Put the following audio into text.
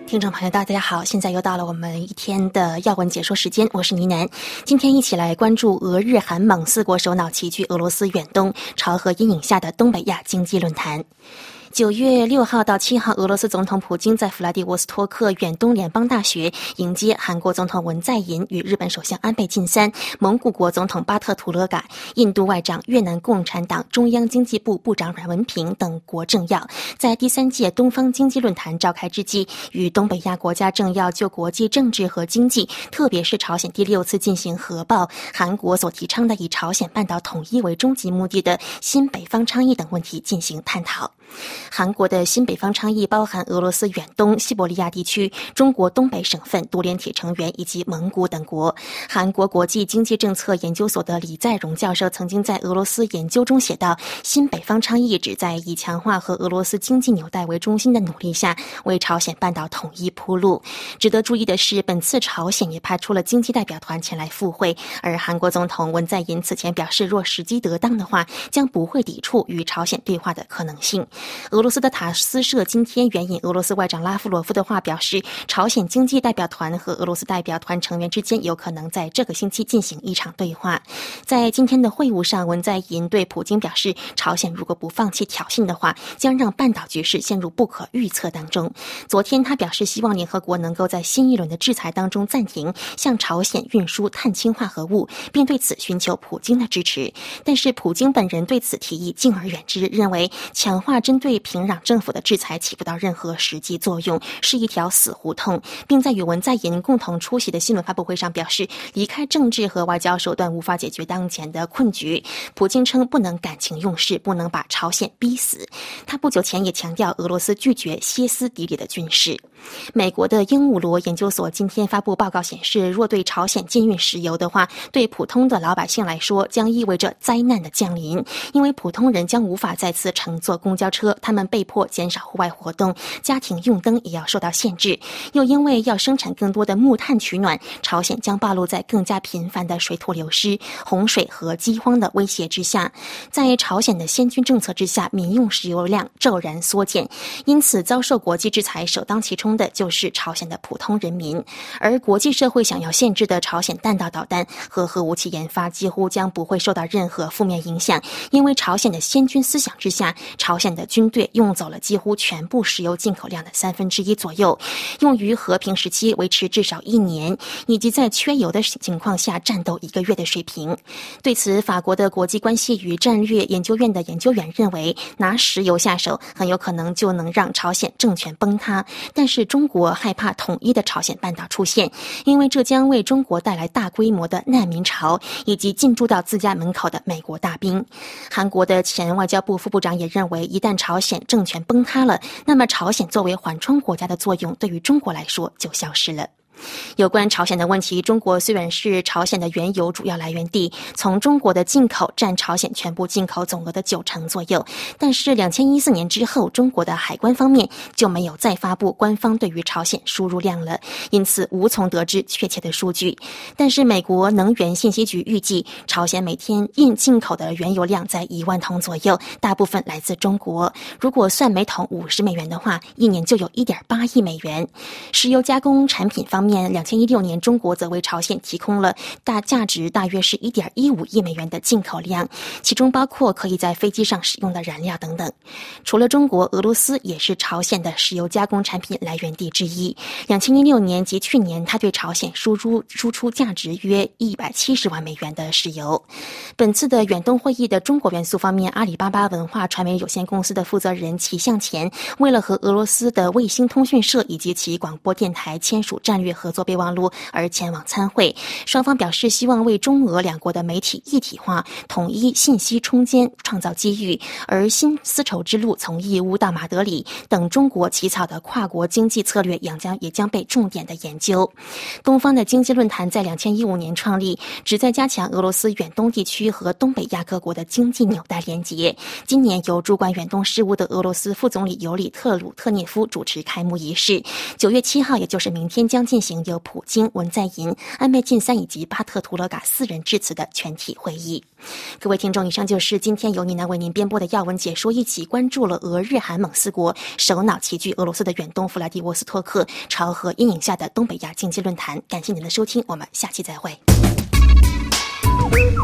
听众朋友大家好，现在又到了我们一天的要闻解说时间，我是倪楠。今天一起来关注俄日韩蒙四国首脑齐聚俄罗斯远东朝核阴影下的东北亚经济论坛。9月6号到7号，俄罗斯总统普京在弗拉迪沃斯托克远东联邦大学迎接韩国总统文在寅与日本首相安倍晋三、蒙古国总统巴特图勒嘎、印度外长、越南共产党中央经济部部长阮文平等国政要，在第3届东方经济论坛召开之际，与东北亚国家政要就国际政治和经济，特别是朝鲜第6次进行核爆、韩国所提倡的以朝鲜半岛统一为终极目的的新北方倡议等问题进行探讨。韩国的新北方倡议包含俄罗斯远东、西伯利亚地区、中国东北省份、独联体成员以及蒙古等国。韩国国际经济政策研究所的李在镕教授曾经在俄罗斯研究中写道，新北方倡议旨在以强化和俄罗斯经济纽带为中心的努力下，为朝鲜半岛统一铺路。值得注意的是，本次朝鲜也派出了经济代表团前来赴会，而韩国总统文在寅此前表示，若时机得当的话，将不会抵触与朝鲜对话的可能性。俄罗斯的塔斯社今天援引俄罗斯外长拉夫罗夫的话表示，朝鲜经济代表团和俄罗斯代表团成员之间有可能在这个星期进行一场对话。在今天的会晤上，文在寅对普京表示，朝鲜如果不放弃挑衅的话，将让半岛局势陷入不可预测当中。昨天他表示，希望联合国能够在新一轮的制裁当中暂停向朝鲜运输碳氢化合物，并对此寻求普京的支持。但是普京本人对此提议敬而远之，认为强化针对平壤政府的制裁起不到任何实际作用，是一条死胡同，并在与文在寅共同出席的新闻发布会上表示，离开政治和外交手段无法解决当前的困局。普京称不能感情用事，不能把朝鲜逼死。他不久前也强调，俄罗斯拒绝歇斯底里的军事。美国的鹦鹉螺研究所今天发布报告显示，若对朝鲜禁运石油的话，对普通的老百姓来说将意味着灾难的降临，因为普通人将无法再次乘坐公交车，他们被迫减少户外活动，家庭用灯也要受到限制。又因为要生产更多的木炭取暖，朝鲜将暴露在更加频繁的水土流失、洪水和饥荒的威胁之下。在朝鲜的先军政策之下，民用石油量骤然缩减，因此遭受国际制裁首当其冲的就是朝鲜的普通人民。而国际社会想要限制的朝鲜弹道导弹和核武器研发几乎将不会受到任何负面影响，因为朝鲜的先军思想之下，朝鲜的军队用走了几乎全部石油进口量的1/3左右，用于和平时期维持至少1年，以及在缺油的情况下战斗1个月的水平。对此，法国的国际关系与战略研究院的研究员认为，拿石油下手很有可能就能让朝鲜政权崩塌，但是中国害怕统一的朝鲜半岛出现，因为这将为中国带来大规模的难民潮，以及进驻到自家门口的美国大兵。韩国的前外交部副部长也认为，一旦朝鲜政权崩塌了，那么朝鲜作为缓冲国家的作用对于中国来说就消失了。有关朝鲜的问题，中国虽然是朝鲜的原油主要来源地，从中国的进口占朝鲜全部进口总额的90%左右，但是2014年之后，中国的海关方面就没有再发布官方对于朝鲜输入量了，因此无从得知确切的数据。但是美国能源信息局预计，朝鲜每天进口的原油量在1万桶左右，大部分来自中国。如果算每桶50美元的话，一年就有1.8亿美元。石油加工产品方面，2016年中国则为朝鲜提供了价值大约是1.15亿美元的进口量，其中包括可以在飞机上使用的燃料等等。除了中国，俄罗斯也是朝鲜的石油加工产品来源地之一。2016年及去年，它对朝鲜输出价值约170万美元的石油。本次的远东会议的中国元素方面，阿里巴巴文化传媒有限公司的负责人齐向前为了和俄罗斯的卫星通讯社以及其广播电台签署战略合作备忘录而前往参会，双方表示希望为中俄两国的媒体一体化、统一信息冲间创造机遇，而新丝绸之路从义乌到马德里等中国起草的跨国经济策略也将被重点的研究。东方的经济论坛在2015年创立，旨在加强俄罗斯远东地区和东北亚各国的经济纽带连结。今年由主管远东事务的俄罗斯副总理尤里特鲁特涅夫主持开幕仪式。9月7号，也就是明天将进行行由普京、文在寅、安倍晋三以及巴特图勒嘎4人致辞的全体会议。各位听众，以上就是今天由倪楠为您编播的要闻解说，一起关注了俄日韩蒙4国首脑齐聚俄罗斯的远东弗拉迪沃斯托克朝核阴影下的东北亚经济论坛。感谢您的收听，我们下期再会。